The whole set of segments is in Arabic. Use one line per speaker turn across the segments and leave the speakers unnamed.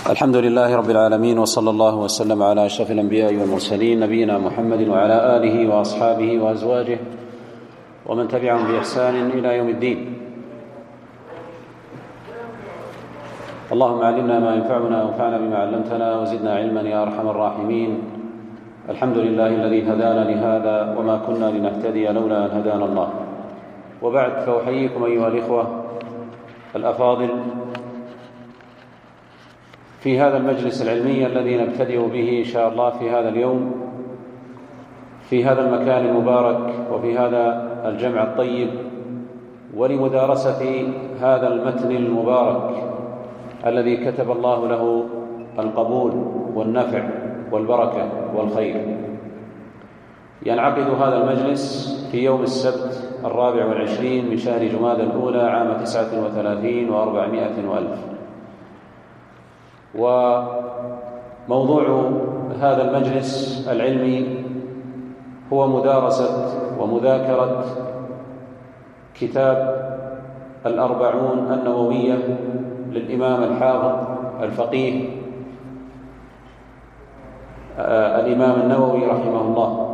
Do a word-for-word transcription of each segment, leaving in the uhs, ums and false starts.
الحمد لله رب العالمين، وصلى الله وسلم على أشرف الأنبياء والمرسلين نبينا محمد وعلى آله وأصحابه وأزواجه ومن تبعهم بإحسان إلى يوم الدين. اللهم علمنا ما ينفعنا وانفعنا بما علمتنا وزدنا علما يا أرحم الراحمين. الحمد لله الذي هدانا لهذا وما كنا لنهتدي لولا أن هدانا الله. وبعد، فأحييكم أيها الإخوة الأفاضل في هذا المجلس العلمي الذي نبتدئ به إن شاء الله في هذا اليوم، في هذا المكان المبارك وفي هذا الجمع الطيب، ولمدارسة هذا المتن المبارك الذي كتب الله له القبول والنفع والبركة والخير. ينعقد هذا المجلس في يوم السبت الرابع والعشرين من شهر جمادى الأولى عام تسعة وثلاثين وأربعمائة وألف. وموضوع هذا المجلس العلمي هو مدارسة ومذاكرة كتاب الأربعون النووية للإمام الحافظ الفقيه الإمام النووي رحمه الله.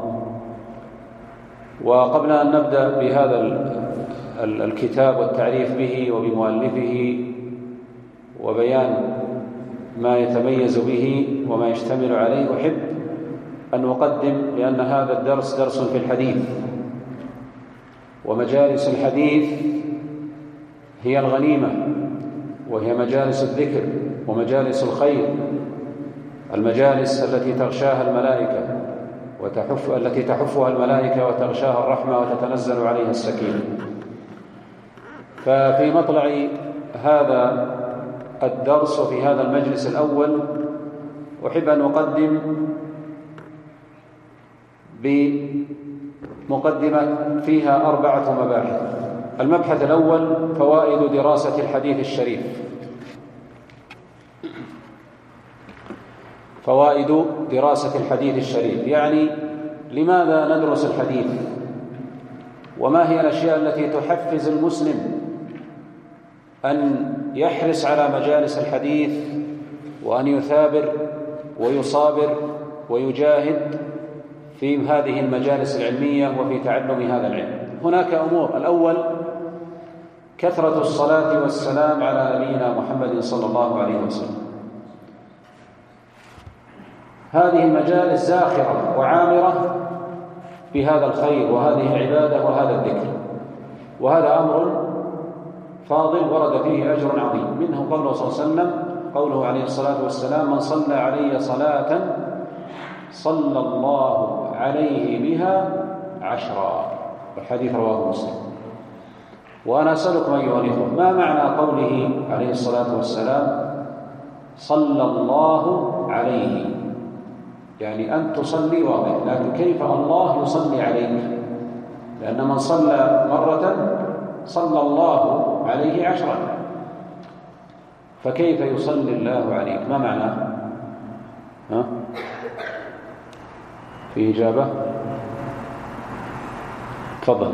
وقبل أن نبدأ بهذا الكتاب والتعريف به وبمؤلفه وبيان ما يتميز به وما يشتمل عليه، أحب أن أقدم لأن هذا الدرس درس في الحديث، ومجالس الحديث هي الغنيمة، وهي مجالس الذكر ومجالس الخير، المجالس التي تغشاها الملائكة وتحف التي تحفها الملائكة وتغشاها الرحمة وتتنزل عليها السكينة. ففي مطلع هذا الدرس وفي هذا المجلس الأول أحب أن أقدم بمقدمة فيها أربعة مباحث. المبحث الأول فوائد دراسة الحديث الشريف. فوائد دراسة الحديث الشريف، يعني لماذا ندرس الحديث، وما هي الأشياء التي تحفز المسلم أن يحرص على مجالس الحديث، وأن يثابر ويصابر ويجاهد في هذه المجالس العلمية وفي تعلم هذا العلم. هناك أمور. الأول كثرة الصلاة والسلام على نبينا محمد صلى الله عليه وسلم. هذه المجالس زاخرة وعامرة بهذا الخير وهذه العبادة وهذا الذكر، وهذا أمر فاضل ورد فيه أجر عظيم. منه قوله صلى الله عليه وسلم قوله عليه الصلاة والسلام: من صلى علي صلاة صلى الله عليه بها عشرا. والحديث رواه مسلم. وأنا أسألكم أيها الإخوة، ما معنى قوله عليه الصلاة والسلام صلى الله عليه؟ يعني أن تصلي واضح، لكن كيف الله يصلي عليك؟ لأن من صلى مرة صلى الله عليه عشرا، فكيف يصلي الله عليك؟ ما معناه؟ ها؟ في إجابة؟ تفضل.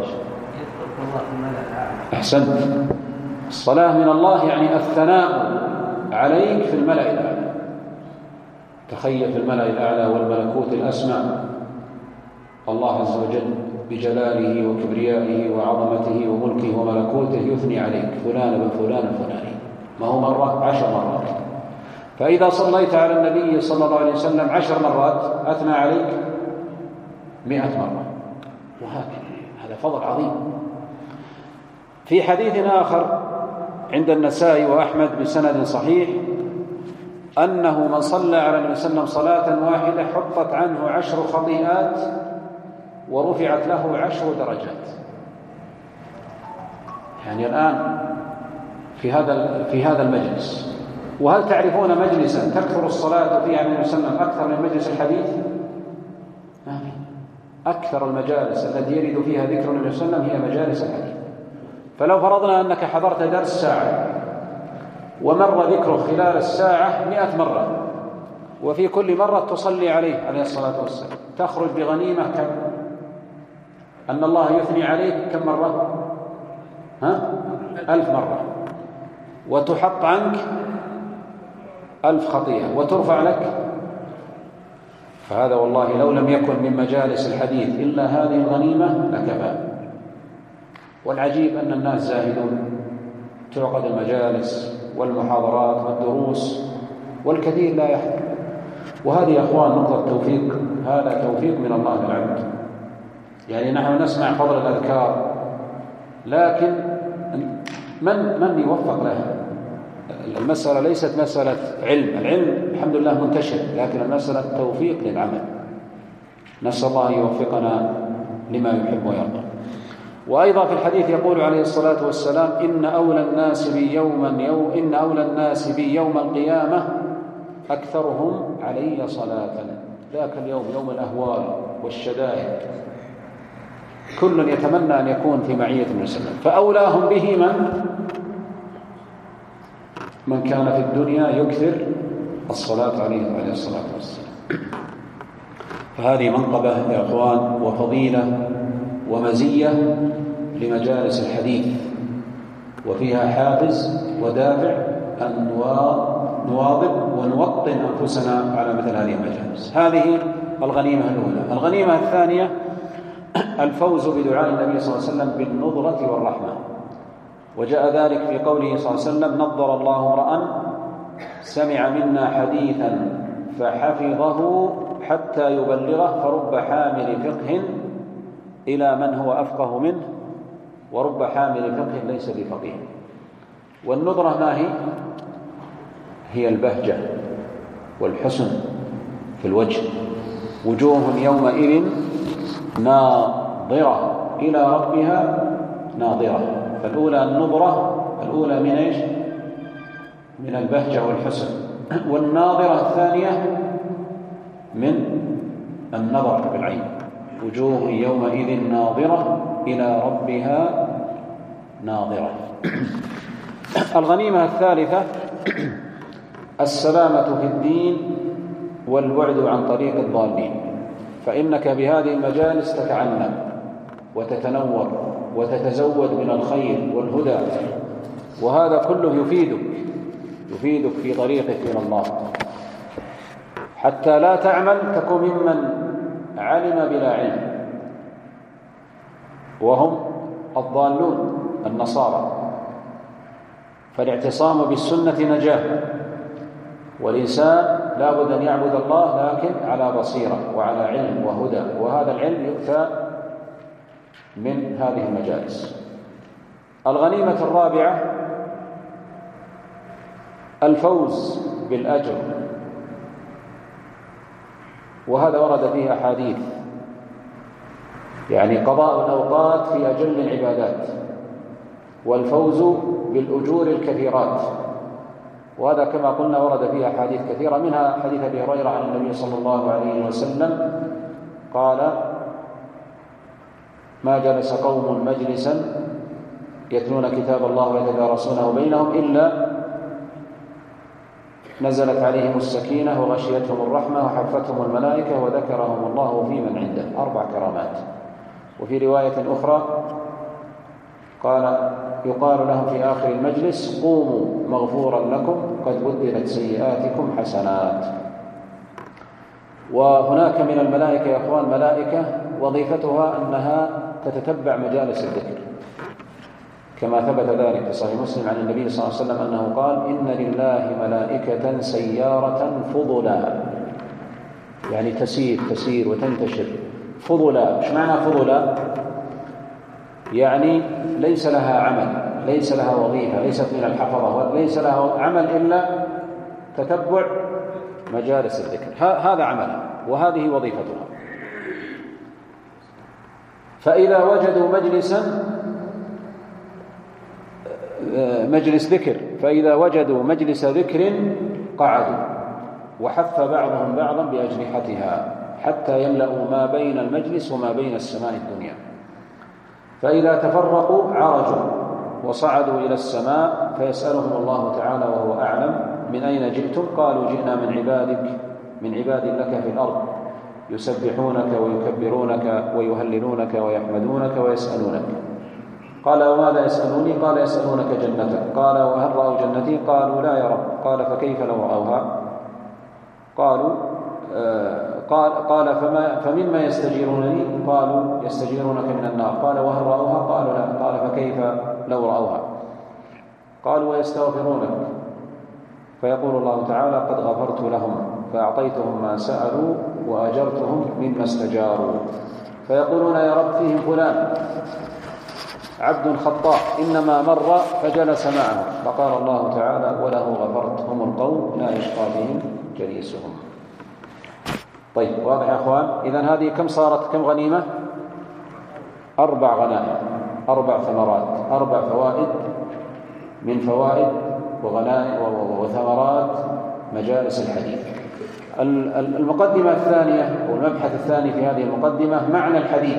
أحسنت. الصلاة من الله يعني الثناء عليك في الملأ الأعلى. تخيل في الملأ الأعلى والملكوت الأسمى الله عز وجل بجلاله وكبريائه وعظمته وملكه وملكوته يثني عليك فلان بن فلان الفلاني، ما هو مرة، عشر مرات. فإذا صليت على النبي صلى الله عليه وسلم عشر مرات أثنى عليك مئة مرة، وهكذا. هذا فضل عظيم. في حديث آخر عند النسائي وأحمد بسند صحيح أنه من صلى على النبي صلى الله عليه وسلم صلاة واحدة حطت عنه عشر خطيئات ورفعت له عشر درجات. يعني الآن في هذا في هذا المجلس، وهل تعرفون مجلسا تكثر الصلاة فيه على النبي صلى الله عليه وسلم أكثر من مجلس الحديث؟ ما في. أكثر المجالس التي يرد فيها ذكر النبي صلى الله عليه وسلم هي مجالس الحديث. فلو فرضنا أنك حضرت درس ساعة ومر ذكره خلال الساعة مئة مرة، وفي كل مرة تصلي عليه عليه الصلاة والسلام، تخرج بغنيمة كم؟ أن الله يثني عليك كم مرة؟ ها؟ ألف مرة. وتحط عنك ألف خطيئة وترفع لك، فهذا والله لو لم يكن من مجالس الحديث إلا هذه الغنيمة لكفى. والعجيب أن الناس زاهدون، تعقد المجالس والمحاضرات والدروس والكثير لا يحضر. وهذه يا أخوان نقطة توفيق، هذا توفيق من الله للعبد. يعني نحن نسمع فضل الأذكار، لكن من من يوفق لها؟ المسألة ليست مسألة علم، العلم الحمد لله منتشر، لكن المسألة توفيق للعمل. نسأل الله أن يوفقنا لما يحب ويرضى. وأيضا في الحديث يقول عليه الصلاة والسلام: إن أولى الناس بي يوما يوم إن أولى الناس بي يوم القيامة أكثرهم علي صلاة. ذاك اليوم يوم الأهوال والشدائد، كل يتمنى أن يكون في معية النبي صلى الله عليه وسلم، فأولاهم به من من كان في الدنيا يكثر الصلاة عليه عليه الصلاة والسلام. فهذه منقبة يا أخوان وفضيلة ومزية لمجالس الحديث، وفيها حافز ودافع أن نواظب ونوطن أنفسنا على مثل هذه المجالس. هذه الغنيمة الأولى. الغنيمة الثانية الفوز بدعاء النبي صلى الله عليه وسلم بالنظرة والرحمة، وجاء ذلك في قوله صلى الله عليه وسلم: نظر الله امرأ سمع منا حديثا فحفظه حتى يبلغه، فرب حامل فقه إلى من هو أفقه منه، ورب حامل فقه ليس بفقيه. والنظرة ما هي؟ هي البهجة والحسن في الوجه، وجوه يومئذ ناظرة إلى ربها ناظرة. فالأولى النظرة، الأولى من إيش؟ من البهجة والحسن. والناظرة الثانية من النظر بالعين، وجوه يومئذ ناظرة إلى ربها ناظرة. الغنيمة الثالثة السلامة في الدين والبعد عن طريق الضالين، فإنك بهذه المجالس تتعلم وتتنور وتتزود من الخير والهدى، وهذا كله يفيدك يفيدك في طريقك إلى الله، حتى لا تعمل تكون ممن علم بلا علم، وهم الضالون النصارى. فالاعتصام بالسنة نجاة، والإنسان لا بد أن يعبد الله لكن على بصيرة وعلى علم وهدى، وهذا العلم يؤتى من هذه المجالس. الغنيمة الرابعة الفوز بالأجر، وهذا ورد فيه أحاديث، يعني قضاء الأوقات في أجل العبادات، والفوز بالأجور الكثيرات، وهذا كما قلنا ورد فيه أحاديث كثيرة، منها حديث أبي هريرة عن النبي صلى الله عليه وسلم قال: ما جلس قوم مجلسا يتلون كتاب الله ويتدارسونه بينهم إلا نزلت عليهم السكينة وغشيتهم الرحمة وحفتهم الملائكة وذكرهم الله في من عنده. أربع كرامات. وفي رواية أخرى قال: يقال لهم في آخر المجلس: قوموا مغفورا لكم قد بدلت سيئاتكم حسنات. وهناك من الملائكة يا أخوان ملائكة وظيفتها أنها تتتبع مجالس الذكر، كما ثبت ذلك في صحيح مسلم عن النبي صلى الله عليه وسلم أنه قال: إن لله ملائكة سيارة فضلا، يعني تسير تسير وتنتشر. فضلا، ايش معنى فضلا؟ يعني ليس لها عمل، ليس لها وظيفة، ليست من الحفظة، ليس لها عمل إلا تتبع مجالس الذكر، هذا عملها وهذه وظيفتها. فإذا وجدوا مجلسا مجلس ذكر فإذا وجدوا مجلس ذكر قعدوا، وحف بعضهم بعضا بأجنحتها حتى يملأوا ما بين المجلس وما بين السماء الدنيا. فإذا تفرقوا عرجوا وصعدوا إلى السماء فيسألهم الله تعالى وهو أعلم: من أين جئتم؟ قالوا: جئنا من عبادك من عباد لك في الأرض يسبحونك ويكبرونك ويهللونك ويحمدونك ويسألونك. قال وماذا يسألوني؟ قال يسألونك جنتك. قال وهل رأوا جنتي؟ قالوا لا يا رب. قال فكيف لو رأوها؟ قالوا آه قال, قال فما فمما يستجيرونني؟ قالوا يستجيرونك من النار. قال وهل رأوها؟ قالوا لا. قال فكيف لو رأوها؟ قالوا ويستغفرونك. فيقول الله تعالى قد غفرت لهم فأعطيتهم ما سألوا وأجرتهم مما استجاروا. فيقولون يا رب فيهم فلان عبد خطاء إنما مر فجلس معه. فقال الله تعالى وله غفرت هم القوم لا يشقى بهم جليسهم. طيب واضح يا أخوان؟ إذن هذه كم صارت كم غنيمة؟ أربع غنائم، أربع ثمرات، أربع فوائد من فوائد وغنائم وثمرات مجالس الحديث. المقدمة الثانية والمبحث الثاني في هذه المقدمة معنى الحديث.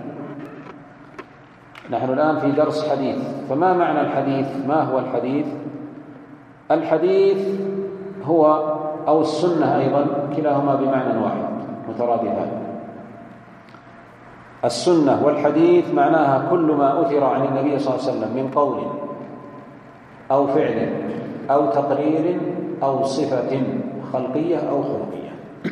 نحن الآن في درس حديث، فما معنى الحديث؟ ما هو الحديث؟ الحديث هو أو السنة أيضا كلاهما بمعنى واحد مترادفان. السنة والحديث معناها كل ما أثر عن النبي صلى الله عليه وسلم من قول أو فعل أو تقرير أو صفة خلقية أو خلقية.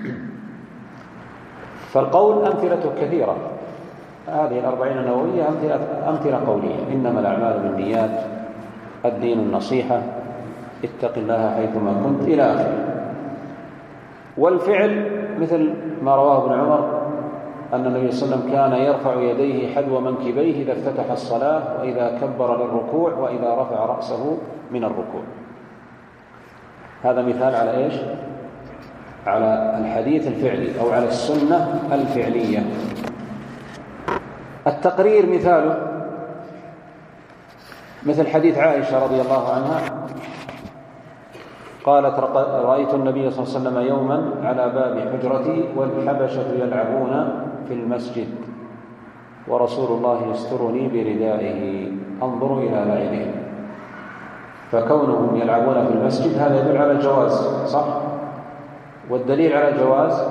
فالقول أمثلته كثيرة، هذه الأربعين النووية أمثلة, أمثلة قولية: إنما الأعمال بالنيات، الدين النصيحة، اتق الله حيثما كنت، إلى آخره. والفعل مثل ما رواه ابن عمر أن النبي صلى الله عليه وسلم كان يرفع يديه حذو منكبيه إذا افتتح الصلاة وإذا كبر للركوع وإذا رفع رأسه من الركوع. هذا مثال على إيش؟ على الحديث الفعلي أو على السنة الفعلية. التقرير مثاله مثل حديث عائشة رضي الله عنها قالت: رأيت النبي صلى الله عليه وسلم يوما على باب حجرتي والحبشة يلعبون في المسجد ورسول الله يسترني بردائه انظروا إلى لعبهم. فكونهم يلعبون في المسجد هذا يدل على الجواز، صح؟ والدليل على الجواز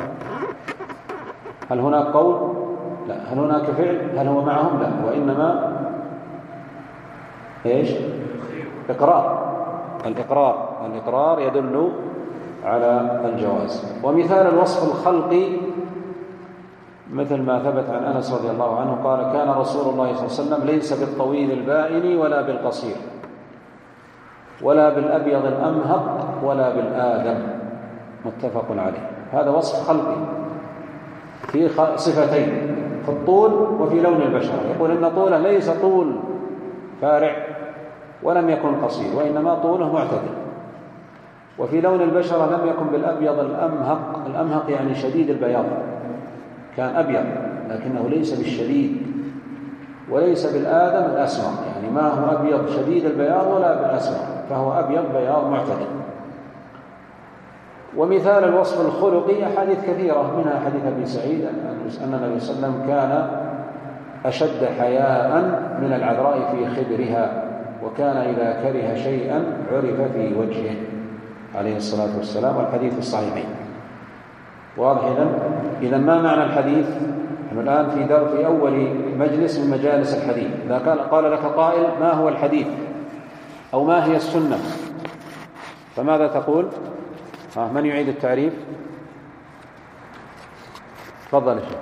هل هناك قول؟ لا. هل هناك فعل؟ هل هو معهم؟ لا. وإنما إيش؟ إقرار. الإقرار الإقرار يدل على الجواز. ومثال الوصف الخلقي مثل ما ثبت عن أنس رضي الله عنه قال: كان رسول الله صلى الله عليه وسلم ليس بالطويل البائن ولا بالقصير ولا بالأبيض الأمهق ولا بالآدم، متفق عليه. هذا وصف خلقي في صفتين، في الطول وفي لون البشرة. يقول إن طوله ليس طول فارع ولم يكن قصير، وإنما طوله معتدل. وفي لون البشرة لم يكن بالأبيض الأمهق. الأمهق يعني شديد البياض، كان أبيض لكنه ليس بالشديد، وليس بالآدم الأسمر، يعني ما هو أبيض شديد البياض ولا بالأسمر، فهو أبيض بياض معتدل. ومثال الوصف الخلقي أحاديث كثيرة، منها حديث أبي سعيد أن النبي صلى الله عليه وسلم كان أشد حياء من العذراء في خدرها، وكان إذا كره شيئا عرف في وجهه عليه الصلاة والسلام، والحديث الصحيحين. واضح إذن؟ إذن ما معنى الحديث؟ نحن الآن في در في أول مجلس من مجالس الحديث. إذا قال لك قائل ما هو الحديث أو ما هي السنة، فماذا تقول؟ ها من يعيد التعريف؟ تفضل يا شيخ.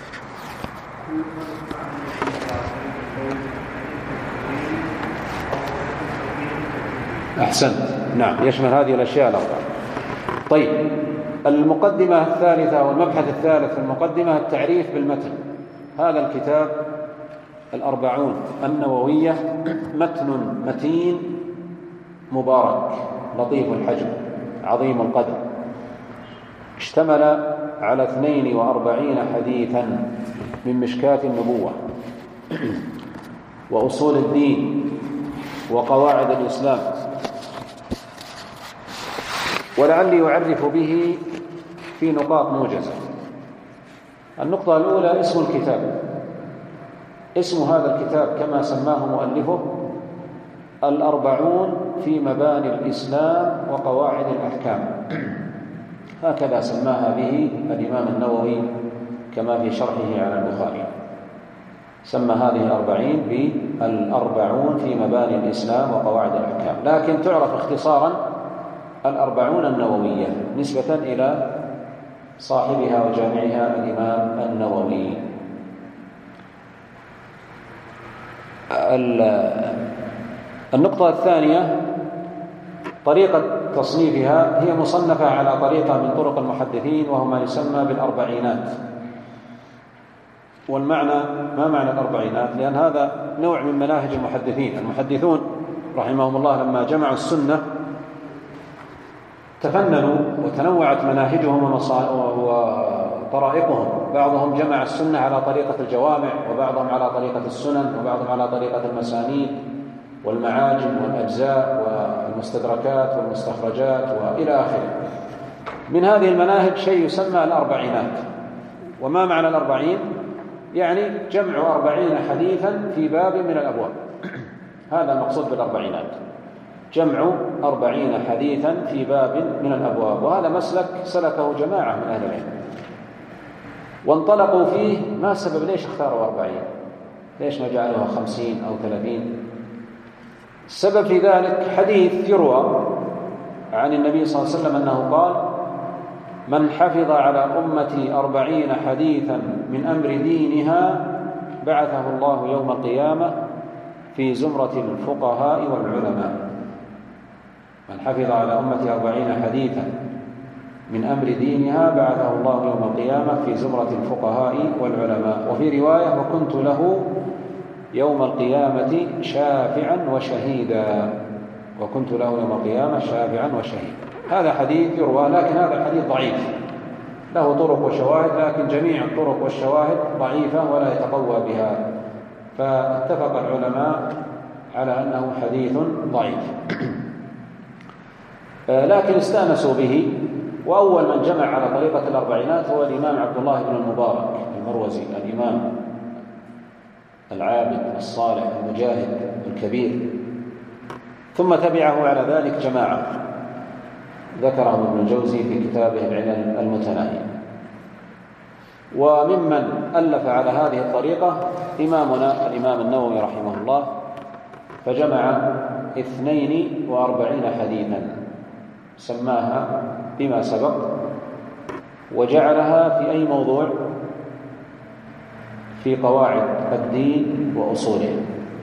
أحسنت، نعم، يشمل هذه الأشياء الأربعة. طيب، المقدمة الثالثة والمبحث الثالث في المقدمة التعريف بالمتن. هذا الكتاب الأربعون النووية متن متين مبارك لطيف الحجم عظيم القدر، اشتمل على اثنين وأربعين حديثا من مشكاة النبوة وأصول الدين وقواعد الإسلام. ولعلي أعرف به في نقاط موجزة. النقطة الأولى اسم الكتاب. اسم هذا الكتاب كما سماه مؤلفه الأربعون في مباني الإسلام وقواعد الأحكام، هكذا سماها به الإمام النووي كما في شرحه على البخاري. سمى هذه الأربعين بالأربعون في مباني الإسلام وقواعد الأحكام، لكن تعرف اختصارا الأربعون النووية نسبة إلى صاحبها وجامعها الإمام النووي. النقطة الثانية طريقة تصنيفها، هي مصنفة على طريقة من طرق المحدثين وهو ما يسمى بالأربعينات. والمعنى ما معنى الأربعينات؟ لأن هذا نوع من مناهج المحدثين. المحدثون رحمهم الله لما جمعوا السنة تفننوا وتنوعت مناهجهم وطرائقهم، بعضهم جمع السنة على طريقة الجوامع، وبعضهم على طريقة السنن، وبعضهم على طريقة المسانيد والمعاجم والأجزاء والمستدركات والمستخرجات وإلى آخره. من هذه المناهج شيء يسمى الأربعينات. وما معنى الأربعين؟ يعني جمع أربعين حديثا في باب من الأبواب، هذا المقصود بالأربعينات، جمع أربعين حديثا في باب من الأبواب. وهذا مسلك سلكه جماعة من أهل العلم وانطلقوا فيه. ما السبب؟ ليش اختاروا أربعين؟ ليش ما جعلوها خمسين أو ثلاثين؟ السبب في ذلك حديث يروى عن النبي صلى الله عليه وسلم أنه قال: من حفظ على أمتي أربعين حديثا من أمر دينها بعثه الله يوم القيامة في زمرة الفقهاء والعلماء. من حفظ على أمتي أربعين حديثا من أمر دينها بعثه الله يوم القيامة في زمرة الفقهاء والعلماء. وفي رواية: وكنت له يوم القيامة شافعا وشهيدا. وكنت له يوم القيامة شافعا وشهيدا. هذا حديث يروى، لكن هذا الحديث ضعيف، له طرق وشواهد، لكن جميع الطرق والشواهد ضعيفة ولا يتقوى بها، فاتفق العلماء على أنه حديث ضعيف. لكن استأنسوا به. وأول من جمع على طريقة الأربعينات هو الإمام عبد الله بن المبارك المروزي، الإمام العابد الصالح المجاهد الكبير. ثم تبعه على ذلك جماعة ذكرهم ابن الجوزي في كتابه العلل المتناهي. وممن ألف على هذه الطريقة إمامنا الإمام النووي رحمه الله، فجمع اثنين وأربعين حديثا سماها بما سبق، وجعلها في أي موضوع؟ في قواعد الدين وأصوله.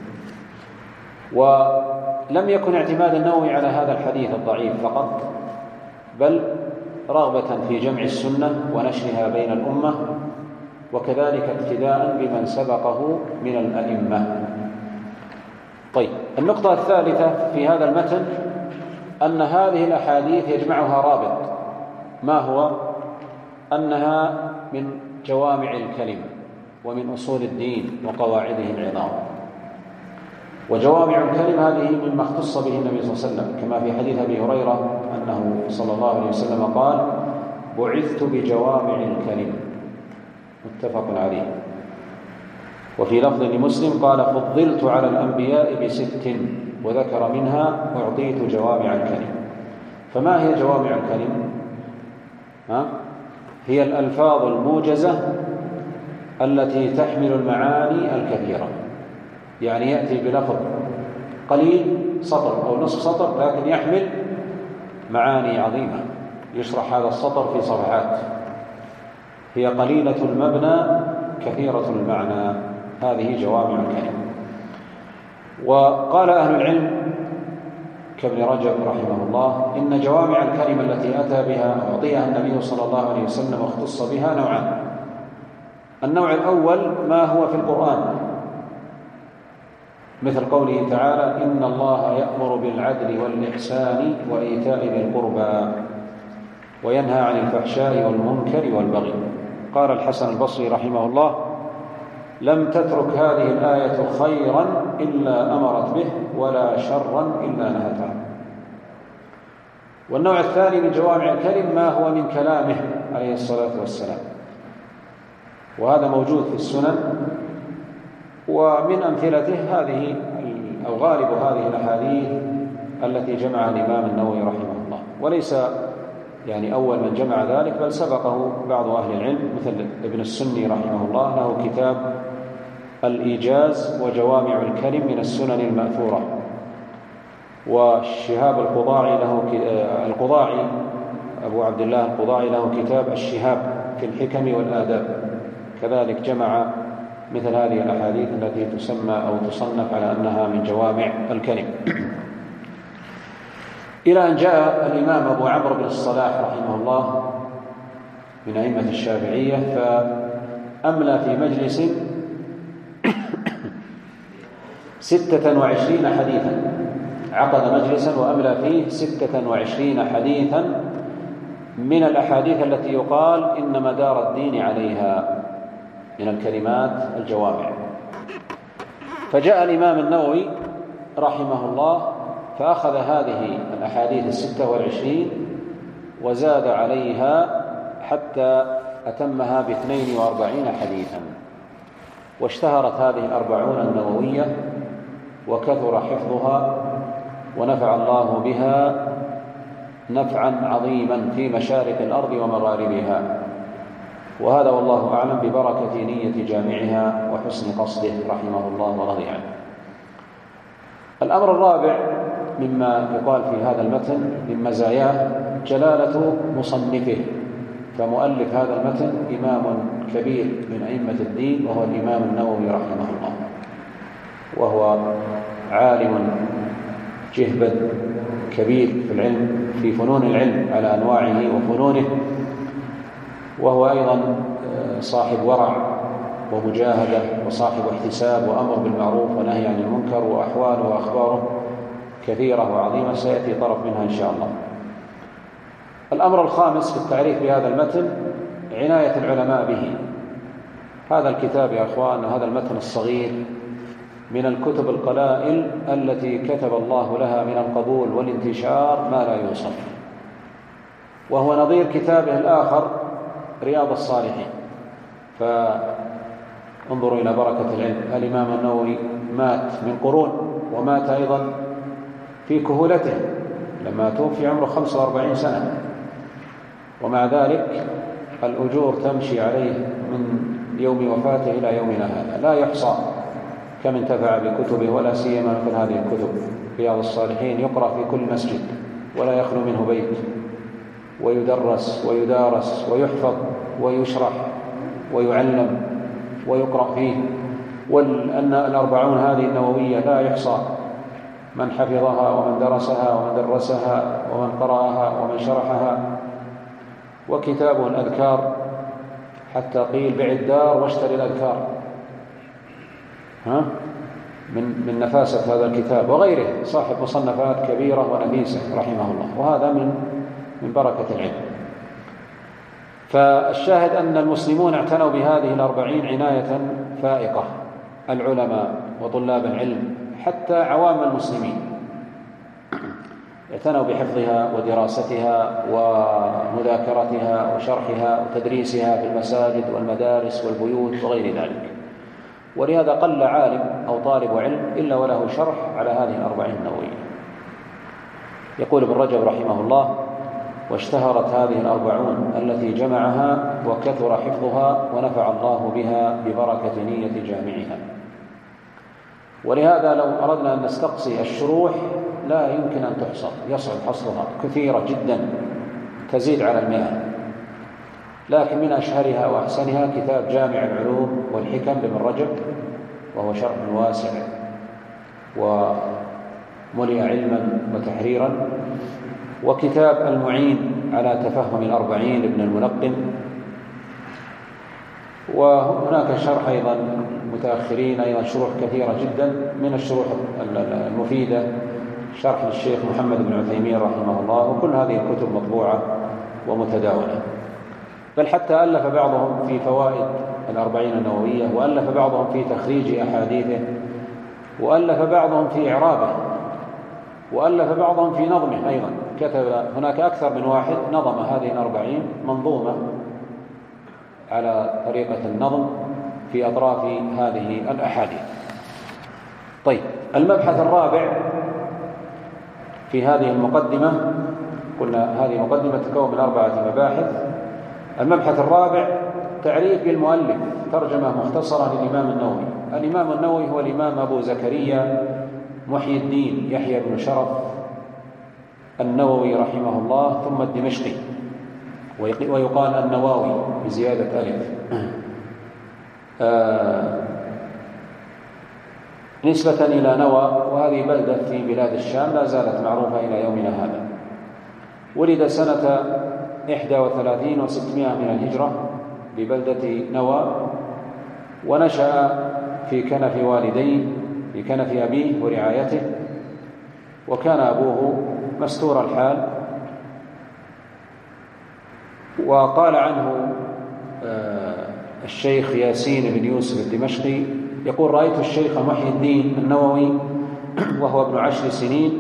ولم يكن اعتماد النووي على هذا الحديث الضعيف فقط، بل رغبة في جمع السنة ونشرها بين الأمة، وكذلك اقتداء بمن سبقه من الأئمة. طيب، النقطة الثالثة في هذا المتن أن هذه الأحاديث يجمعها رابط، ما هو؟ أنها من جوامع الكلم ومن أصول الدين وقواعده العظام. وجوامع الكلم هذه مما اختص به النبي صلى الله عليه وسلم، كما في حديث أبي هريرة أنه صلى الله عليه وسلم قال: بعثت بجوامع الكلم، متفق عليه. وفي لفظ لمسلم قال: فضلت على الأنبياء بست، وذكر منها: أعطيت جوامع الكلم. فما هي جوامع الكلم؟ ها؟ هي الألفاظ الموجزة التي تحمل المعاني الكثيرة، يعني يأتي بلفظ قليل سطر أو نصف سطر لكن يحمل معاني عظيمة، يشرح هذا السطر في صفحات. هي قليلة المبنى كثيرة المعنى، هذه جوامع الكلم. وقال أهل العلم كابن رجب رحمه الله: إن جوامع الكلم التي أتى بها أعطيها النبي صلى الله عليه وسلم واختص بها نوعان. النوع الأول ما هو في القرآن، مثل قوله تعالى: إن الله يأمر بالعدل والإحسان وإيتاء ذي القربى وينهى عن الفحشاء والمنكر والبغي. قال الحسن البصري رحمه الله: لم تترك هذه الآية خيرا إلا أمرت به ولا شرا إلا نهت عنه. والنوع الثاني من جوامع الكلم ما هو من كلامه عليه الصلاة والسلام، وهذا موجود في السنن. ومن أمثلته هذه أو غالب هذه الأحاديث التي جمعها الإمام النووي رحمه الله، وليس يعني أول من جمع ذلك، بل سبقه بعض أهل العلم مثل ابن السني رحمه الله، له كتاب الإيجاز وجوامع الكلم من السنن المأثورة. والشهاب القضاعي له القضاعي أبو عبد الله القضاعي له كتاب الشهاب في الحكم والآداب، كذلك جمع مثل هذه الأحاديث التي تسمى أو تصنف على أنها من جوامع الكلم. إلى أن جاء الإمام أبو عمرو بن الصلاح رحمه الله من أئمة الشافعية، فأملى في مجلس ستة وعشرين حديثا، عقد مجلسا وأملى فيه ستة وعشرين حديثا من الأحاديث التي يقال إن مدار الدين عليها من الكلمات الجوامع. فجاء الإمام النووي رحمه الله فأخذ هذه الأحاديث الستة والعشرين وزاد عليها حتى أتمها باثنين وأربعين حديثا، واشتهرت هذه الأربعون النووية وكثر حفظها ونفع الله بها نفعا عظيما في مشارق الأرض ومغاربها، وهذا والله أعلم ببركة نية جامعها وحسن قصده رحمه الله ورضي عنه. الأمر الرابع مما يقال في هذا المتن من مزاياه جلالة مصنفه، فمؤلف هذا المتن إمام كبير من أئمة الدين وهو الإمام النووي رحمه الله، وهو عالم جهبذ كبير في العلم في فنون العلم على أنواعه وفنونه، وهو أيضا صاحب ورع ومجاهدة وصاحب احتساب وأمر بالمعروف ونهي عن المنكر، وأحواله وأخباره كثيرة وعظيمة سيأتي طرف منها إن شاء الله. الأمر الخامس في التعريف بهذا المتن عناية العلماء به. هذا الكتاب يا أخوان، هذا المتن الصغير من الكتب القلائل التي كتب الله لها من القبول والانتشار ما لا يوصف، وهو نظير كتابه الآخر رياض الصالحين. فانظروا إلى بركة العلم، الإمام النووي مات من قرون، ومات أيضا في كهولته لما توفي عمره خمسة وأربعين سنة، ومع ذلك الأجور تمشي عليه من يوم وفاته إلى يومنا هذا، لا يحصى كم انتفع بكتبه، ولا سيما مثل هذه الكتب رياض الصالحين يقرأ في كل مسجد ولا يخلو منه بيت، ويدرس ويدارس ويحفظ ويشرح ويعلم ويقرأ فيه. وأن الأربعون هذه النووية لا يحصى من حفظها ومن درسها ومن درسها ومن قرأها ومن شرحها. وكتابه الأذكار حتى قيل بع الدار واشتري الأذكار، ها من من نفاسة هذا الكتاب، وغيره صاحب مصنفات كبيرة ونفيسة رحمه الله، وهذا من من بركة العلم. فالشاهد أن المسلمون اعتنوا بهذه الأربعين عناية فائقة، العلماء وطلاب العلم حتى عوام المسلمين اعتنوا بحفظها ودراستها ومذاكرتها وشرحها وتدريسها في المساجد والمدارس والبيوت وغير ذلك. ولهذا قل عالم أو طالب علم إلا وله شرح على هذه الأربعين النووية. يقول ابن رجب رحمه الله: واشتهرت هذه الأربعون التي جمعها وكثر حفظها ونفع الله بها ببركة نية جامعها. ولهذا لو أردنا أن نستقصي الشروح لا يمكن أن تحصر، يصعب حصرها، كثيرة جدا تزيد على المئة، لكن من أشهرها وأحسنها كتاب جامع العلوم والحكم لابن رجب، وهو شرح واسع وملئ علما وتحريرا. وكتاب المعين على تفهم الأربعين لابن الملقن. وهناك شرح أيضا متأخرين أيضا شروح كثيرة جدا، من الشروح المفيدة شرح للشيخ محمد بن عثيمين رحمه الله، وكل هذه الكتب مطبوعة ومتداولة. بل حتى ألف بعضهم في فوائد الأربعين النووية، وألف بعضهم في تخريج أحاديثه، وألف بعضهم في إعرابه، وألف بعضهم في نظمه أيضا. كتب هناك أكثر من واحد نظم هذه الأربعين منظومة على طريقة النظم في أطراف هذه الأحاديث. طيب، المبحث الرابع في هذه المقدمة، قلنا هذه مقدمة تتكون من أربعة مباحث. المبحث الرابع تعريف بالمؤلف، ترجمة مختصرة للإمام النووي الإمام النووي هو الإمام أبو زكريا محي الدين يحيى بن شرف النووي رحمه الله، ثم الدمشقي، ويقال النواوي بزيادة ألف. آه نسبة إلى نوى، وهذه بلدة في بلاد الشام لا زالت معروفة إلى يومنا هذا. ولد سنة إحدى وثلاثين وستمائة من الهجرة ببلدة نوى، ونشأ في كنف والديه، في كنف أبيه ورعايته، وكان أبوه مستور الحال. وقال عنه الشيخ ياسين بن يوسف الدمشقي يقول: رأيت الشيخ محي الدين النووي وهو ابن عشر سنين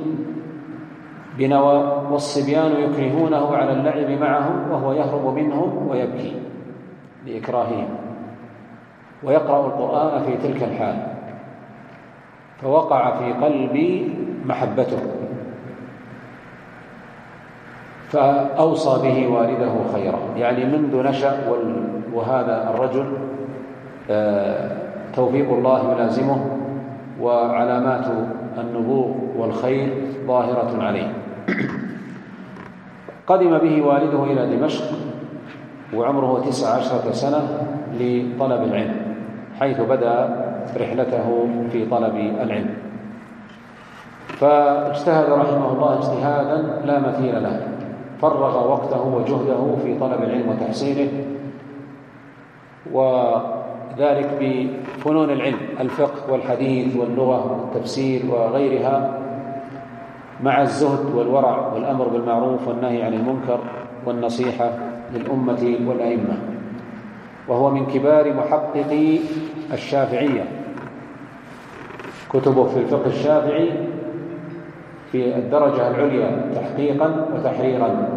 بنوى، والصبيان يكرهونه على اللعب معهم وهو يهرب منهم ويبكي لإكراههم، ويقرأ القرآن في تلك الحال، فوقع في قلبي محبته، فأوصى به والده خيرا. يعني منذ نشأ، وهذا الرجل توفيق الله يلازمه، وعلامات النبوغ والخير ظاهرة عليه. قدم به والده إلى دمشق وعمره تسع عشرة سنة لطلب العلم، حيث بدأ رحلته في طلب العلم، فاجتهد رحمه الله اجتهادا لا مثيل له، فرغ وقته وجهده في طلب العلم وتحصيله، وذلك بفنون العلم، الفقه والحديث واللغة والتفسير وغيرها، مع الزهد والورع والأمر بالمعروف والنهي عن المنكر والنصيحة للأمة والأئمة. وهو من كبار محققي الشافعية، كتبه في الفقه الشافعي في الدرجة العليا تحقيقا وتحريرا.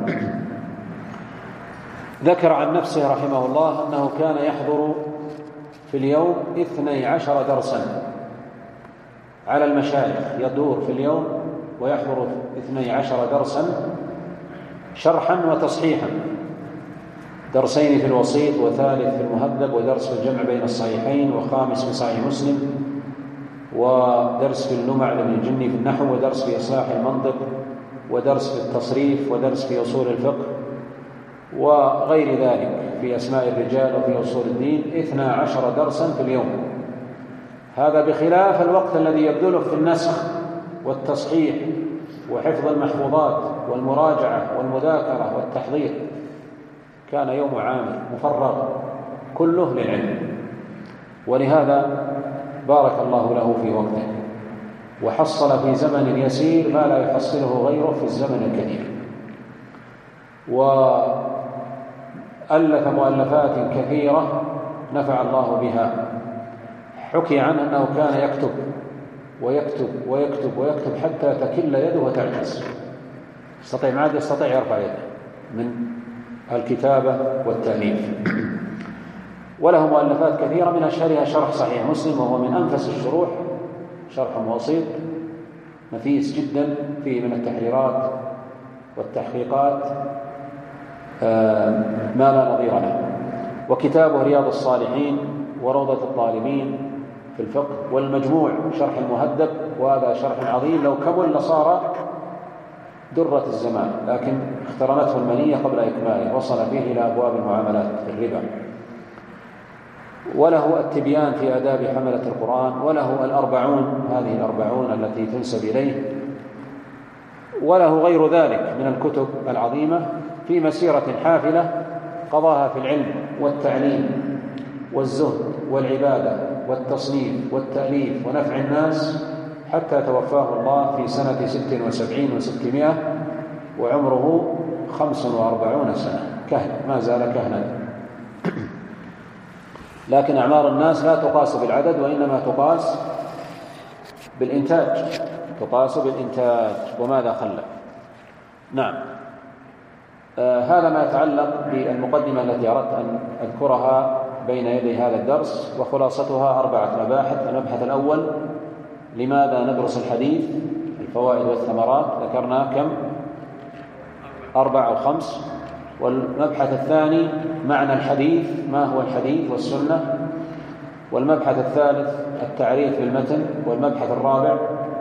ذكر عن نفسه رحمه الله أنه كان يحضر في اليوم اثني عشر درسا على المشايخ، يدور في اليوم ويحضر اثني عشر درسا شرحا وتصحيحا، درسين في الوسيط، وثالث في المهذب، ودرس في الجمع بين الصحيحين، وخامس في صحيح مسلم، ودرس في اللمع لابن الجني في النحو، ودرس في إصلاح المنطق، ودرس في التصريف، ودرس في أصول الفقه، وغير ذلك في أسماء الرجال وفي أصول الدين، اثنا عشر درسا في اليوم. هذا بخلاف الوقت الذي يبذله في النسخ والتصحيح وحفظ المحفوظات والمراجعة والمذاكرة والتحضير. كان يوم عامر مفرغ كله للعلم، ولهذا بارك الله له في وقته، وحصل في زمن يسير ما لا يحصله غيره في الزمن الكثير، وألف مؤلفات كثيرة نفع الله بها. حكي عنه أنه كان يكتب ويكتب ويكتب ويكتب حتى تكل يده وتعجز، يستطيع ما عاد يستطيع يرفع يده من الكتابة والتأليف. وله مؤلفات كثيرة، من أشهرها شرح صحيح مسلم، وهو من أنفس الشروح، شرح بسيط نفيس جدا فيه من التحريرات والتحقيقات ما لا نظير له. وكتابه رياض الصالحين وروضة الطالبين في الفقه، والمجموع شرح المهذب، وهذا شرح عظيم لو كمل لصار درة الزمان، لكن اخترنته المنية قبل إكماله، وصل فيه إلى أبواب المعاملات في الربا. وله التبيان في آداب حملة القرآن، وله الأربعون، هذه الأربعون التي تنسب إليه، وله غير ذلك من الكتب العظيمة في مسيرة حافلة قضاها في العلم والتعليم والزهد والعبادة والتصنيف والتأليف ونفع الناس، حتى توفاه الله في سنة ست وسبعين وستمائة وعمره خمس وأربعون سنة، كهن، ما زال كهنا. لكن أعمار الناس لا تقاس بالعدد، وإنما تقاس بالإنتاج، تقاس بالإنتاج وماذا خلف. نعم. آه هذا ما يتعلق بالمقدمة التي أردت أن أذكرها بين يدي هذا الدرس، وخلاصتها أربعة مباحث. المبحث الأول: لماذا ندرس الحديث؟ الفوائد والثمرات، ذكرنا كم؟ أربع أو خمس. والمبحث الثاني: معنى الحديث، ما هو الحديث والسنة؟ والمبحث الثالث التعريف بالمتن، والمبحث الرابع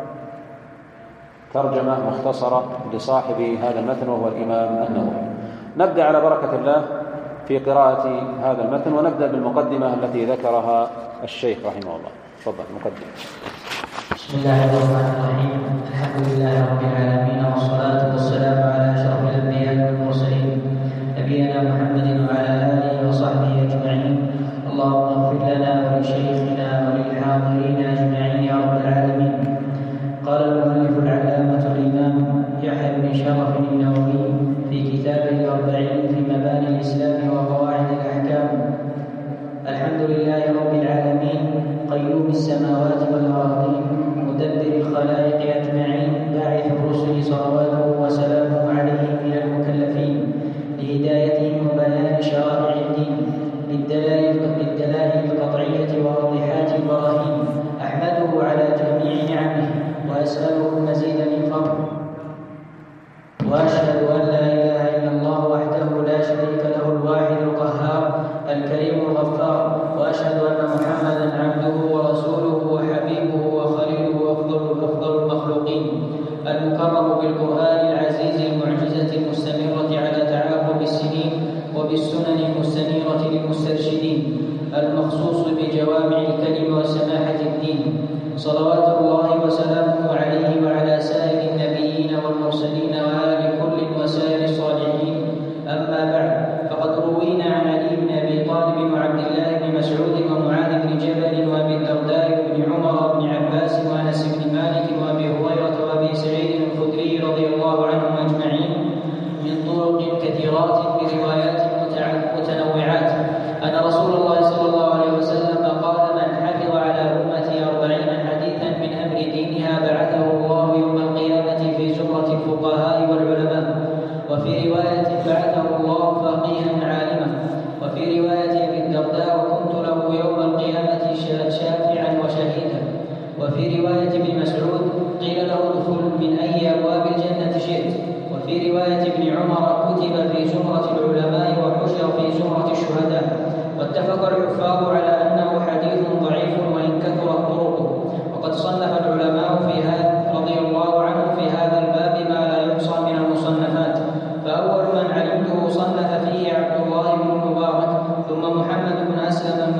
ترجمة مختصرة لصاحب هذا المتن وهو الإمام النووي. نبدأ على بركة الله في قراءة هذا المتن، ونبدأ بالمقدمة التي ذكرها الشيخ رحمه الله. تفضل مقدمة.
بسم الله الرحمن الرحيم. الحمد لله رب العالمين، والصلاة والسلام على أشرف الأنبياء والمرسلين نبينا محمد وعلى آله وصحبه أجمعين. اللهم اغفر لنا ولشيخنا وللحاضرين أجمعين يا رب العالمين. قال المؤلف العلامة الإمام يحيى بن شرف النووي في كتابه الأربعين في مباني الإسلام وقواعد الأحكام: الحمد لله رب العالمين، قيوم السماوات والأرضين، مدبر الخلائق أجمعين، باعث الرسل صلواته وسلامه عليهم من المكلفين لهدايتهم وبيان شرائع الدين بالدلائل بالدلائل القطعية وواضحات البراهين. أحمده على جميع نعمه وأسأله مزيد من فضله، وأشهد أن لا إله إلا الله وحده لا شريك له الواحد القهار الكريم الغفار، وأشهد أن محمدا عبده ورسوله وحبيبه وخليله وأفضل أفضل المخلوقين، المكرم بالقرآن العزيز المعجزة المستمرة على تعاقب السنين وبالسنن المستنيرة للمسترشدين، المخصوص بجوامع الكلم وسماحة الدين، صلوات الله وسلامه عليه وعلى سائر النبيين والمرسلين وآل كل وسائر الصالحين. أما بعد، فقد روينا عن علي بن أبي طالب وعبد الله بن مسعود ومعاذ بن جبل وأبي الدرداء وابن عمر وابن عباس وأنس بن مالك وأبي هريرة وأبي سعيد الخدري رضي الله عنهم أجمعين من طرق كثيرات بروايات متنوعات أن رسول الله صلى الله عليه وسلم قال: من حفظ على أمتي أربعين حديثا من أمر دينها بعثه الله يوم القيامة في زمرة الفقهاء والعلماء. وفي رواية بعثه الله فقيها عالما. وفي رواية ابي الدرداء: وكنت له يوم القيامة شافعا وشهيدا. وفي رواية ابن مسعود: قيل له ادخل من أي أبواب الجنة شئت. وفي رواية ابن عمر: كتب في زمرة العلماء وحشر في زمرة الشهداء. واتفق الحفاظ على أنه حديث ضعيف وإن كثرت طرقه. وقد صنف العلماء في هذا رضي الله عنه في هذا الباب ما لا يحصى من المصنفات، فأول من علمته صنف فيه عبد الله بن المبارك، ثم محمد بن أسلم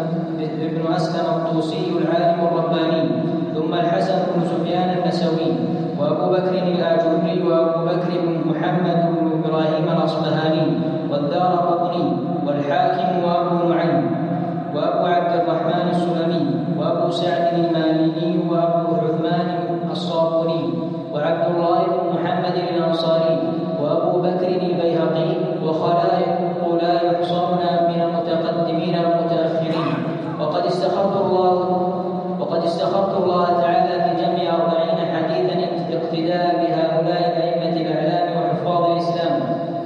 بن أسلم الطوسي العالم الرباني، ثم الحسن بن سفيان النسوي، وأبو بكر الآجري، وأبو بكر بن محمد بن إبراهيم الأصبهاني، والدارقطني، والحاكم، وأبو نعيم، وأبو عبد الرحمن السلمي، وأبو سعد المالكي، وأبو عثمان الصابوني، وعبد الله بن محمد الأنصاري، وأبو بكر البيهقي، وخلائق لا يحصون من المتقدمين والمتأخرين. وقد استخرت الله وقد استخرت الله تعالى في جمع أربعين حديثا اقتداء بهؤلاء الأئمة الأعلام وحفاظ الإسلام.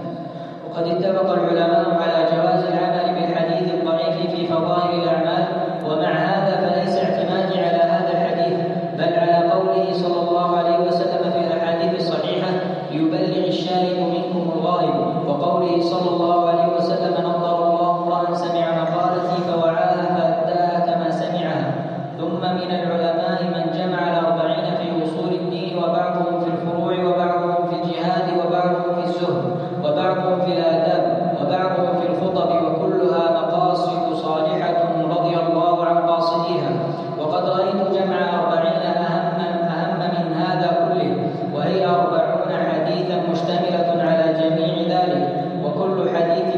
وقد اتفق العلماء على جواز العمل بالحديث الضعيف في فضائل الأعمال، ومع هذا فليس اعتمادي على هذا الحديث، بل على قوله صلى الله عليه وسلم في الأحاديث الصحيحة: ليبلغ الشاهد منكم الغائب، وقوله صلى الله عليه وسلم: نظر الله امرأ سمع مقالتي فوعاها فأداها كما سمعها. ثم من العلماء من جمع الأربعين في أصول الدين، وبعضهم في الفروع، وبعضهم في الجهاد، وبعضهم في الزهد، وبعضهم في الآداب، وبعضهم في الخطب، وكلها مقاصد صالحة رضي الله عن قاصديها. وقد رأيت جمع أربعين أهم, أهم من هذا كله، وهي أربعون حديثا مشتملة على جميع ذلك، وكل حديث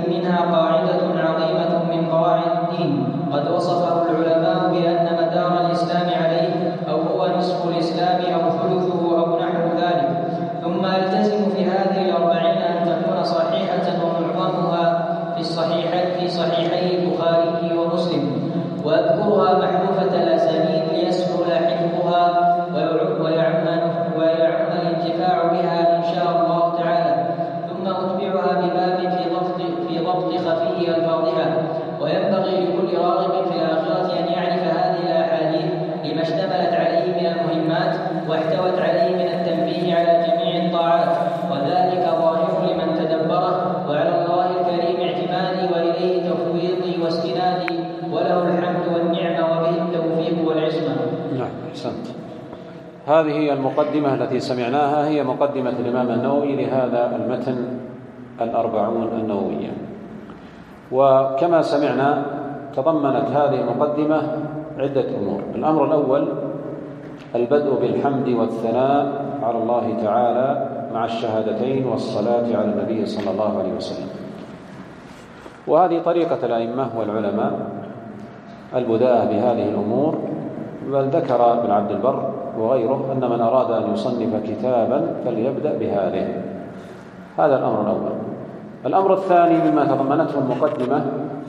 هذه هي المقدمة التي سمعناها، هي مقدمة الإمام النووي لهذا المتن الأربعون النووية. وكما سمعنا تضمنت هذه المقدمة عدة أمور. الأمر الأول البدء بالحمد والثناء على الله تعالى مع الشهادتين والصلاة على النبي صلى الله عليه وسلم. وهذه طريقة الأئمة والعلماء البداءة بهذه الأمور، بل ذكر ابن عبد البر وغيره أن من أراد أن يصنف كتابا فليبدأ بهذه. هذا الأمر الأول. الأمر الثاني مما تضمنته المقدمة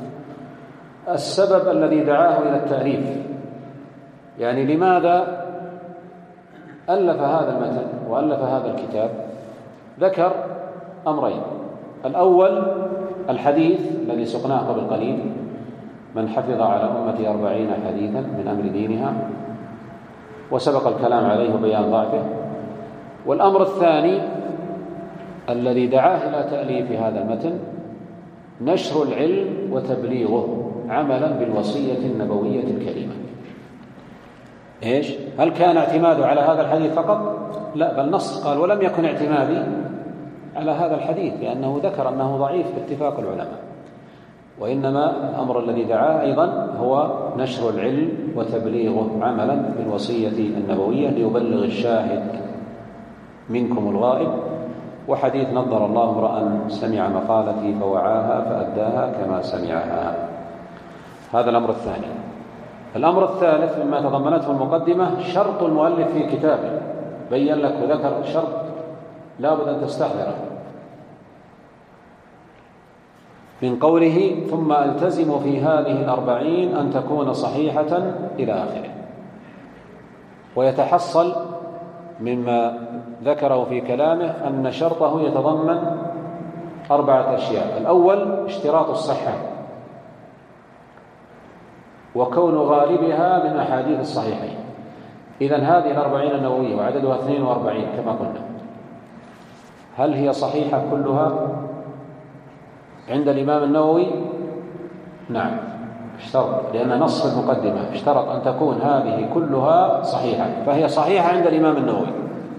السبب الذي دعاه إلى التأليف، يعني لماذا ألف هذا المتن وألف هذا الكتاب. ذكر أمرين: الأول الحديث الذي سقناه قبل قليل: من حفظ على أمتي أربعين حديثا من أمر دينها، وسبق الكلام عليه وبيان ضعفه. والأمر الثاني الذي دعاه إلى تأليف هذا المتن نشر العلم وتبليغه عملا بالوصية النبوية الكريمة. إيش؟ هل كان اعتماده على هذا الحديث فقط؟ لا، بل نص قال: ولم يكن اعتمادي على هذا الحديث، لأنه ذكر أنه ضعيف باتفاق العلماء، وإنما الأمر الذي دعاه أيضا هو نشر العلم وتبليغه عملا بالوصية النبوية ليبلغ الشاهد منكم الغائب. وحديث: نظر الله امرأ سمع مقالتي فوعاها فأداها كما سمعها. هذا الأمر الثاني. الأمر الثالث مما تضمنته المقدمة شرط المؤلف في كتابه، بين لك وذكر شرط لا بد أن تستحضره من قوله: ثم ألتزم في هذه الأربعين أن تكون صحيحة إلى آخره. ويتحصل مما ذكره في كلامه أن شرطه يتضمن أربعة أشياء: الأول اشتراط الصحة، وكون غالبها من أحاديث الصحيحين. إذن هذه الأربعين النووية وعددها اثنين وأربعين كما قلنا، هل هي صحيحة كلها عند الإمام النووي؟ نعم، اشترط، لأن نص المقدمة اشترط أن تكون هذه كلها صحيحة، فهي صحيحة عند الإمام النووي.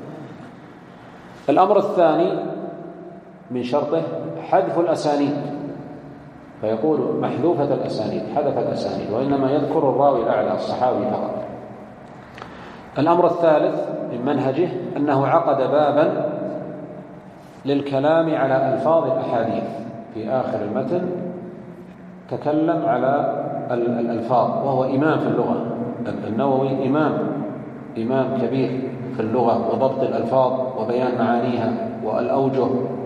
الأمر الثاني من شرطه حذف الأسانيد، فيقول محذوفة الأسانيد، حذف الأسانيد، وإنما يذكر الراوي الأعلى الصحابي فقط. الأمر الثالث من منهجه أنه عقد بابا للكلام على ألفاظ الأحاديث. في آخر المتن تكلم على الألفاظ، وهو إمام في اللغة. النووي إمام إمام كبير في اللغة وضبط الألفاظ وبيان معانيها والأوجه،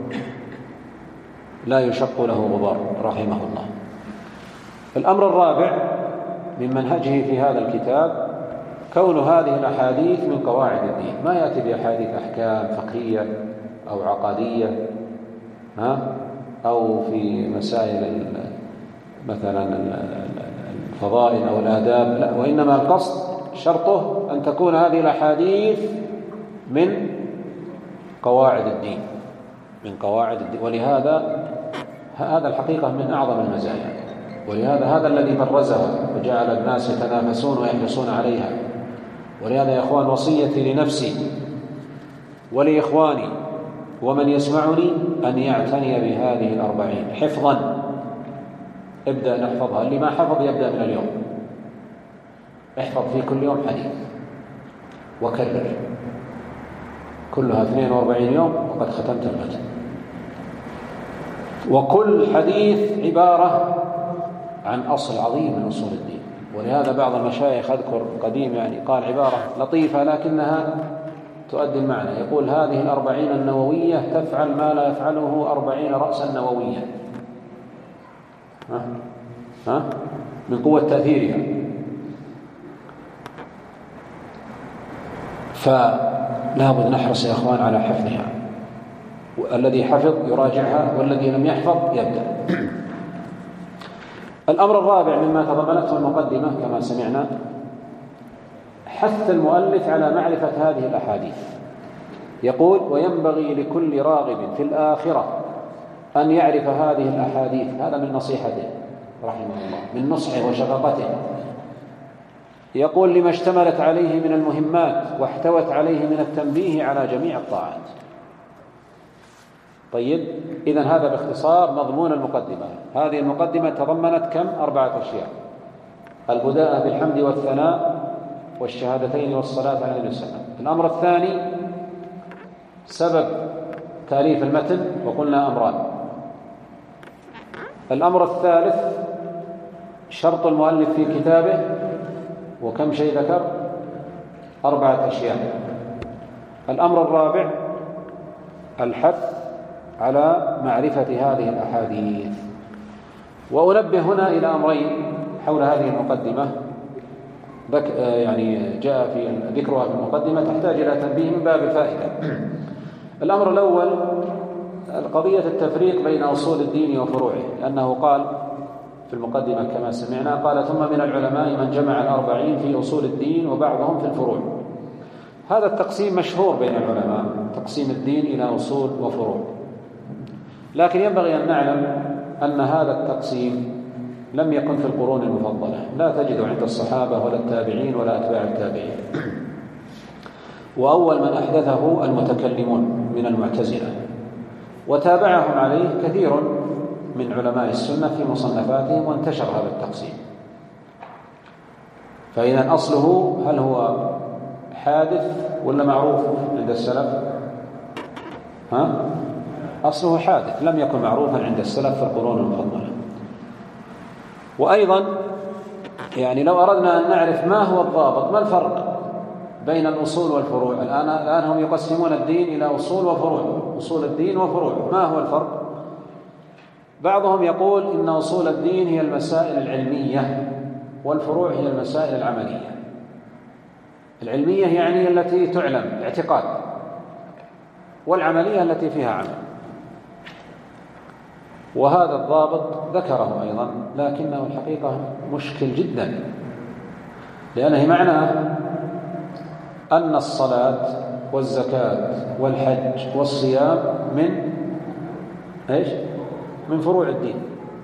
لا يشق له غبار رحمه الله. الأمر الرابع من منهجه في هذا الكتاب كون هذه الأحاديث من قواعد الدين، ما يأتي بأحاديث أحكام فقهية أو عقدية ها أو في مسائل مثلا الفضائل أو الآداب، لا، وإنما القصد شرطه أن تكون هذه الأحاديث من قواعد الدين، من قواعد الدين. ولهذا هذا الحقيقة من أعظم المزايا، ولهذا هذا الذي برزها وجعل الناس يتنافسون ويحرصون عليها. ولهذا يا إخوان وصيتي لنفسي ولإخواني ومن يسمعني أن يعتني بهذه الأربعين حفظا. ابدأ نحفظها، اللي ما حفظ يبدأ من اليوم، احفظ في كل يوم حديث وكرر، كلها اثنين وأربعين يوم وقد ختمت المتن. وكل حديث عبارة عن أصل عظيم من أصول الدين. ولهذا بعض المشايخ أذكر قديم يعني قال عبارة لطيفة لكنها تؤدي المعنى، يقول: هذه الأربعين النووية تفعل ما لا يفعله أربعين رأسا نوويا. ها؟ ها؟ من قوة تأثيرها. فلا بد نحرص يا أخوان على حفظها، والذي حفظ يراجعها، والذي لم يحفظ يبدأ. الأمر الرابع مما تضمنته المقدمة كما سمعنا حث المؤلف على معرفة هذه الأحاديث. يقول: وينبغي لكل راغب في الآخرة أن يعرف هذه الأحاديث. هذا من نصيحته رحمه الله، من نصحه وشفقته. يقول لما اشتملت عليه من المهمات واحتوت عليه من التنبيه على جميع الطاعات. طيب، إذن هذا باختصار مضمون المقدمة. هذه المقدمة تضمنت كم؟ أربعة أشياء: البداءة بالحمد والثناء والشهادتين والصلاة على النبي صلى الله عليه وسلم. الأمر الثاني سبب تأليف المتن، وقلنا أمران. الأمر الثالث شرط المؤلف في كتابه، وكم شيء ذكر؟ أربعة أشياء. الأمر الرابع الحث على معرفة هذه الأحاديث. وأنبه هنا إلى أمرين حول هذه المقدمة، يعني جاء في ذكرها في المقدمة تحتاج إلى تنبيه من باب الفائدة. الأمر الأول قضية التفريق بين أصول الدين وفروعه، لأنه قال في المقدمة كما سمعنا، قال: ثم من العلماء من جمع الأربعين في أصول الدين وبعضهم في الفروع. هذا التقسيم مشهور بين العلماء، تقسيم الدين إلى أصول وفروع، لكن ينبغي أن نعلم أن هذا التقسيم لم يكن في القرون المفضلة، لا تجد عند الصحابة ولا التابعين ولا أتباع التابعين. وأول من أحدثه المتكلمون من المعتزلة، وتابعهم عليه كثير من علماء السنة في مصنفاتهم، وانتشر هذا التقسيم. فإذا أصله هل هو حادث ولا معروف عند السلف؟ ها؟ أصله حادث، لم يكن معروفا عند السلف في القرون المفضلة. وأيضا يعني لو أردنا أن نعرف ما هو الضابط، ما الفرق بين الأصول والفروع، الآن الآن هم يقسمون الدين إلى أصول وفروع، أصول الدين وفروع، ما هو الفرق؟ بعضهم يقول إن أصول الدين هي المسائل العلمية، والفروع هي المسائل العملية. العلمية يعني التي تعلم اعتقاد، والعملية التي فيها عمل. وهذا الضابط ذكره أيضا، لكنه الحقيقة مشكل جدا، لأنه معناه أن الصلاة والزكاة والحج والصيام من إيش؟ من فروع الدين.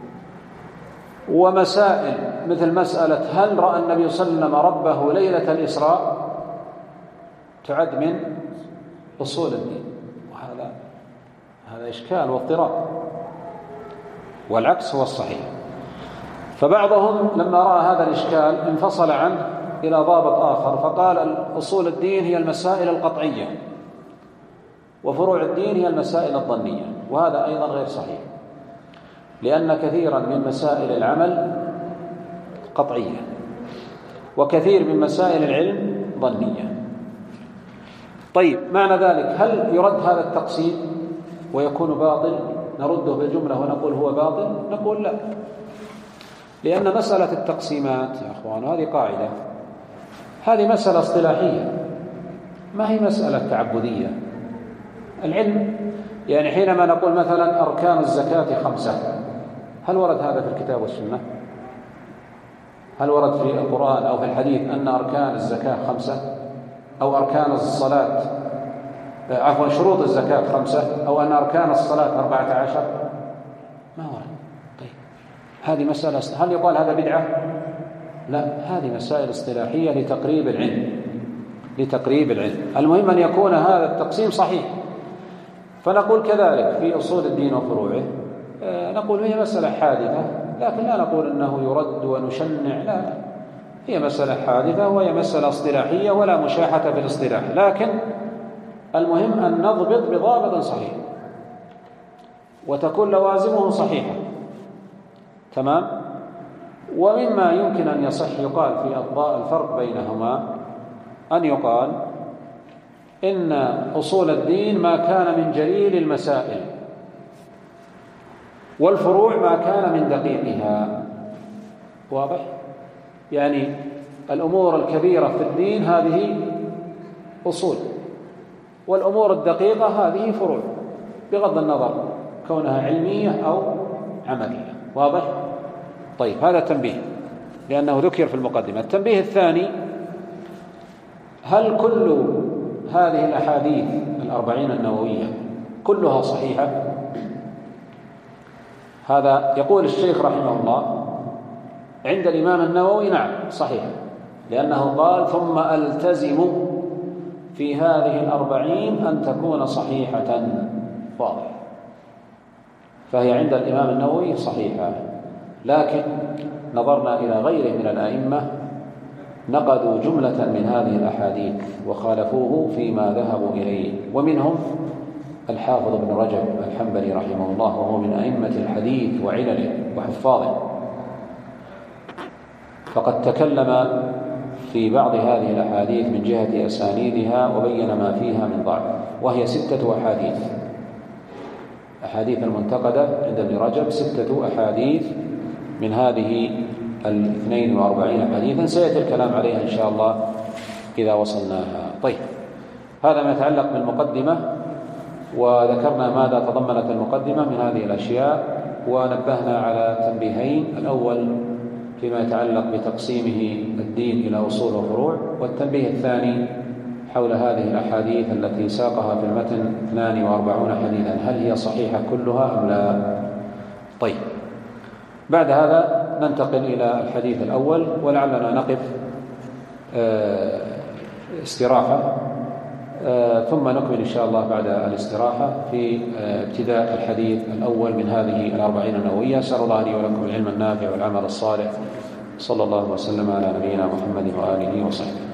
ومسائل مثل مسألة هل رأى النبي صلى الله عليه وسلم ربه ليلة الإسراء تعد من أصول الدين، وهذا هذا إشكال واضطراب، والعكس هو الصحيح. فبعضهم لما رأى هذا الإشكال انفصل عنه إلى ضابط آخر، فقال أصول الدين هي المسائل القطعية، وفروع الدين هي المسائل الظنية، وهذا أيضا غير صحيح، لأن كثيرا من مسائل العمل قطعية، وكثير من مسائل العلم ظنية. طيب، معنى ذلك هل يرد هذا التقسيم ويكون باطل؟ نرده بالجملة ونقول هو باطل؟ نقول لا، لأن مسألة التقسيمات يا أخوان هذه قاعدة، هذه مسألة اصطلاحية، ما هي مسألة تعبدية. العلم يعني حينما نقول مثلا أركان الزكاة خمسة، هل ورد هذا في الكتاب والسنة؟ هل ورد في القرآن أو في الحديث أن أركان الزكاة خمسة، أو أركان الصلاة عفوا شروط الزكاة خمسة، أو أن أركان الصلاة أربعة عشر؟ ما ورد. طيب، هذه مسألة، هل يقال هذا بدعة؟ لا، هذه مسائل اصطلاحية لتقريب العلم، لتقريب العلم. المهم أن يكون هذا التقسيم صحيح. فنقول كذلك في أصول الدين وفروعه، نقول هي مسألة حادثة، لكن لا نقول أنه يرد ونشنع، لا، هي مسألة حادثة وهي مسألة اصطلاحية ولا مشاحة في الاصطلاح، لكن المهم أن نضبط بضابط صحيح وتكون لوازمه صحيحة. تمام. ومما يمكن أن يصح يقال في الفرق بينهما أن يقال إن أصول الدين ما كان من جليل المسائل، والفروع ما كان من دقيقها. واضح؟ يعني الأمور الكبيرة في الدين هذه أصول، والأمور الدقيقة هذه فروع، بغض النظر كونها علمية أو عملية. واضح؟ طيب، هذا تنبيه لأنه ذكر في المقدمة. التنبيه الثاني: هل كل هذه الأحاديث الأربعين النووية كلها صحيحة؟ هذا يقول الشيخ رحمه الله عند الإمام النووي نعم صحيح، لأنه قال ثم ألتزم في هذه الأربعين أن تكون صحيحة. واضح. فهي عند الإمام النووي صحيحة، لكن نظرنا إلى غيره من الأئمة نقدوا جملة من هذه الأحاديث وخالفوه فيما ذهبوا إليه، ومنهم الحافظ ابن رجب الحنبلي رحمه الله، وهو من أئمة الحديث وعلله وحفاظه، فقد تكلم في بعض هذه الأحاديث من جهة أسانيدها وبين ما فيها من ضعف، وهي ستة أحاديث. أحاديث المنتقدة عند ابن رجب ستة أحاديث من هذه الاثنين وأربعين حديثا، سيأتي الكلام عليها إن شاء الله إذا وصلناها. طيب، هذا ما يتعلق بالمقدمة، وذكرنا ماذا تضمنت المقدمة من هذه الأشياء، ونبهنا على تنبيهين: الأول فيما يتعلق بتقسيمه الدين إلى أصول وفروع، والتنبيه الثاني حول هذه الأحاديث التي ساقها في المتن اثنان وأربعون حديثا، هل هي صحيحة كلها أم لا؟ طيب، بعد هذا ننتقل إلى الحديث الأول، ولعلنا نقف استراحة ثم نكمل إن شاء الله بعد الاستراحة في ابتداء الحديث الأول من هذه الأربعين النووية. أسأل الله لي ولكم العلم النافع والعمل الصالح. صلى الله وسلم على نبينا محمد وآله وصحبه.